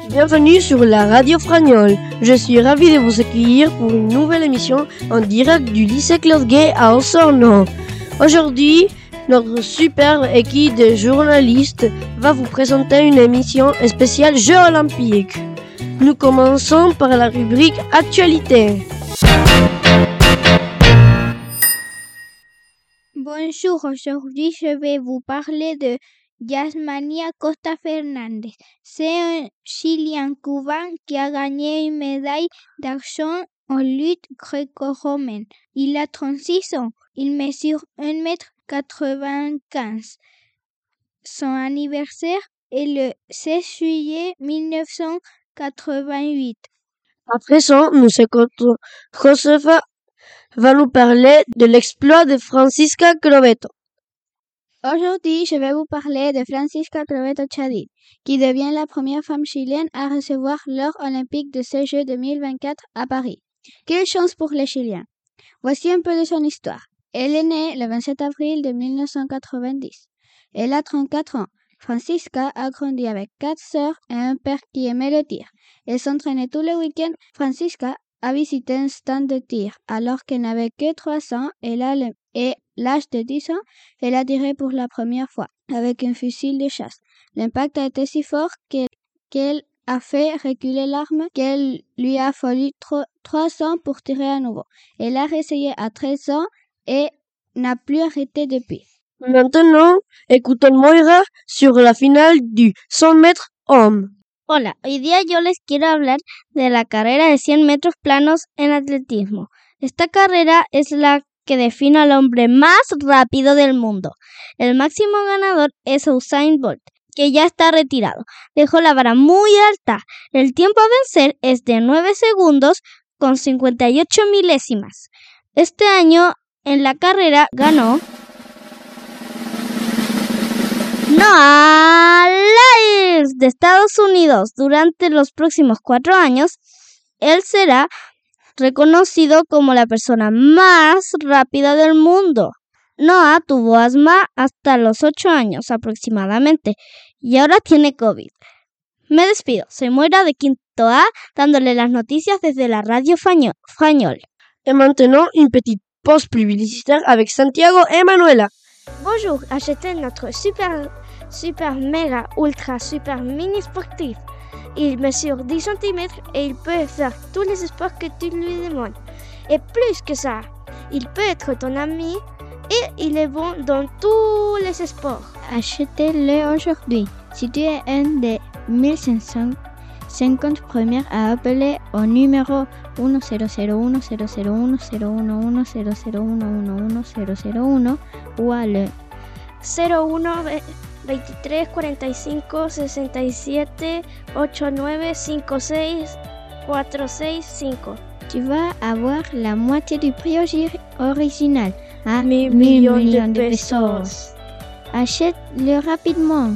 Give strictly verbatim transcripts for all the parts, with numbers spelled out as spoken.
Bienvenue sur la radio Fragnol. Je suis ravi de vous accueillir pour une nouvelle émission en direct du lycée Claude Gay à Osorno. Aujourd'hui, notre superbe équipe de journalistes va vous présenter une émission spéciale Jeux olympiques. Nous commençons par la rubrique Actualité. Bonjour, aujourd'hui je vais vous parler de Yasmania Costa Fernández. C'est un Chilien cubain qui a gagné une médaille d'argent en lutte gréco-romaine. Il a trente-six ans. Il mesure un mètre quatre-vingt-quinze. Son anniversaire est le seize juillet mille neuf cent quatre-vingt-huit. À présent, nous écoutons Josefa va nous parler de l'exploit de Francisca Crovetto. Aujourd'hui, je vais vous parler de Francisca Crovetto Chadid, qui devient la première femme chilienne à recevoir l'or olympique de ces Jeux deux mille vingt-quatre à Paris. Quelle chance pour les Chiliens! Voici un peu de son histoire. Elle est née le vingt-sept avril de mille neuf cent quatre-vingt-dix. Elle a trente-quatre ans. Francisca a grandi avec quatre sœurs et un père qui aimait le tir. Elle s'entraînait tous les week-ends. Francisca a visité un stand de tir alors qu'elle n'avait que trois ans et à l'âge de dix ans, elle a tiré pour la première fois avec un fusil de chasse. L'impact a été si fort qu'elle, qu'elle a fait reculer l'arme qu'elle lui a fallu trois ans pour tirer à nouveau. Elle a réessayé à treize ans et n'a plus arrêté depuis. Maintenant, écoutons Moira sur la finale du cent mètres hommes. Hola, hoy día yo les quiero hablar de la carrera de cien metros planos en atletismo. Esta carrera es la que define al hombre más rápido del mundo. El máximo ganador es Usain Bolt, que ya está retirado. Dejó la vara muy alta. El tiempo a vencer es de nueve segundos con cincuenta y ocho milésimas. Este año en la carrera ganó Noah Lyles de Estados Unidos. Durante los próximos cuatro años, él será reconocido como la persona más rápida del mundo. Noah tuvo asma hasta los ocho años aproximadamente y ahora tiene COVID. Me despido. Soy Moira de Quinto A, dándole las noticias desde la radio Fragnol. Et maintenant, une petite pause publicitaire avec Santiago et Manuela. Bonjour, achetez notre super, super, méga, ultra, super mini sportif. Il mesure dix centimètres et il peut faire tous les sports que tu lui demandes. Et plus que ça, il peut être ton ami et il est bon dans tous les sports. Achetez-le aujourd'hui. Si tu es un des mille cinq cent cinquante premiers à appeler au numéro uno cero cero uno cero cero uno cero uno uno cero cero uno uno uno cero cero uno ou à le cero uno veintitrés cuarenta y cinco sesenta y siete ochenta y nueve cincuenta y seis cuarenta y seis cinco. Tu vas avoir la moitié du prix original à mille millions millions de de pesos. pesos. Achète-le rapidement.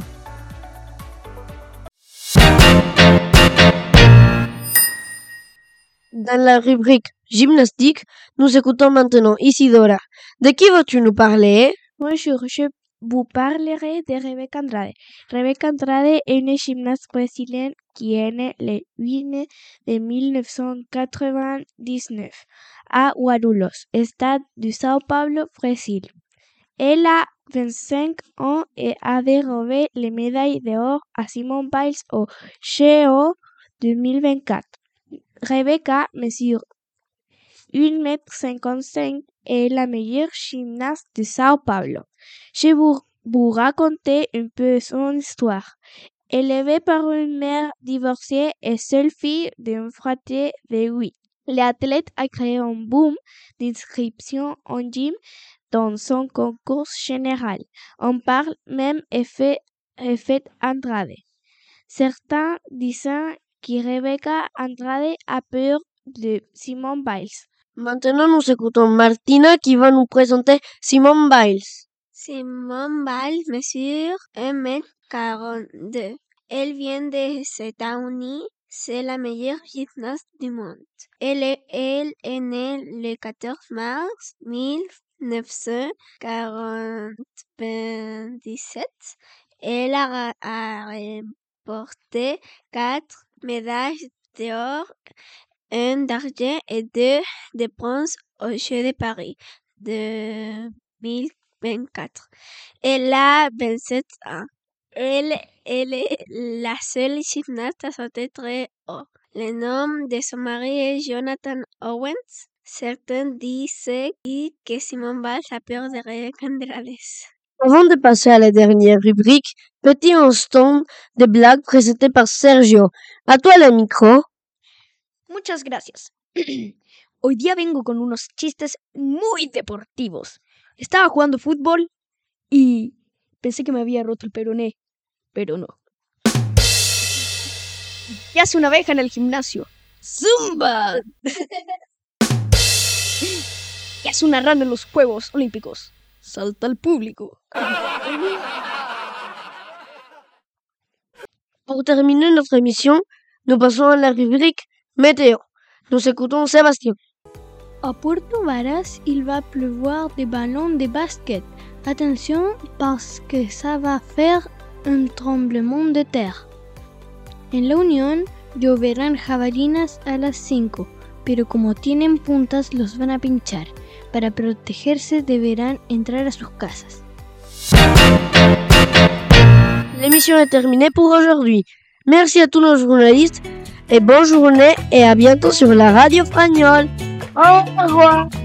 Dans la rubrique gymnastique, nous écoutons maintenant Isidora. De qui vas-tu nous parler? Bonjour, je vous parlerai de Rebeca Andrade. Rebeca Andrade est une gymnaste brésilienne qui est née le huit mai de mille neuf cent quatre-vingt-dix-neuf à Guarulhos, état du Sao Paulo, Brésil. Elle a vingt-cinq ans et a dérobé les médailles d'or à Simone Biles au J O deux mille vingt-quatre. Rebecca mesure un mètre cinquante-cinq et est la meilleure gymnaste de Sao Paulo. Je vais vous, vous raconter un peu son histoire. Élevée par une mère divorcée et seule fille d'un frère de huit, l'athlète a créé un boom d'inscription en gym dans son concours général. On parle même effet, effet Andrade. Certains disent que Rebeca Andrade a peur de Simone Biles. Maintenant, nous écoutons Martina qui va nous présenter Simone Biles. Simone Biles mesure un mètre quarante-deux. Elle vient des États-Unis. C'est la meilleure gymnaste du monde. Elle est, elle est née le quatorze mars mille neuf cent quatre-vingt-dix-sept. Elle a, a remporté quatre médailles d'or, un d'argent et deux de bronze aux Jeux de Paris de mille vingt-quatre. Elle a vingt-sept ans. Elle, elle est la seule gymnaste à sauter très haut. Le nom de son mari est Jonathan Owens. Certains disent que Simone Biles a peur de Rebecca Andrade. Avant de passer à la dernière rubrique, petit instant de blague présenté par Sergio. A toi le micro. Muchas gracias. Hoy día vengo con unos chistes muy deportivos. Estaba jugando fútbol y pensé que me había roto el peroné, pero no. ¿Qué hace una abeja en el gimnasio? ¡Zumba! ¿Qué hace una rana en los Juegos Olímpicos? Salta al público. Pour terminer notre émission, nous passons à la rubrique météo. Nous écoutons Sébastien. À Puerto Varas, il va pleuvoir des ballons de basket. Attention parce que ça va faire un tremblement de terre. En La Unión lloverán jabalinas a las cinco, pero como tienen puntas los van a pinchar. Para protegerse deberán entrar a sus casas. L'émission est terminée pour aujourd'hui. Merci à tous nos journalistes et bonne journée et à bientôt sur la radio Fragnole. Au revoir.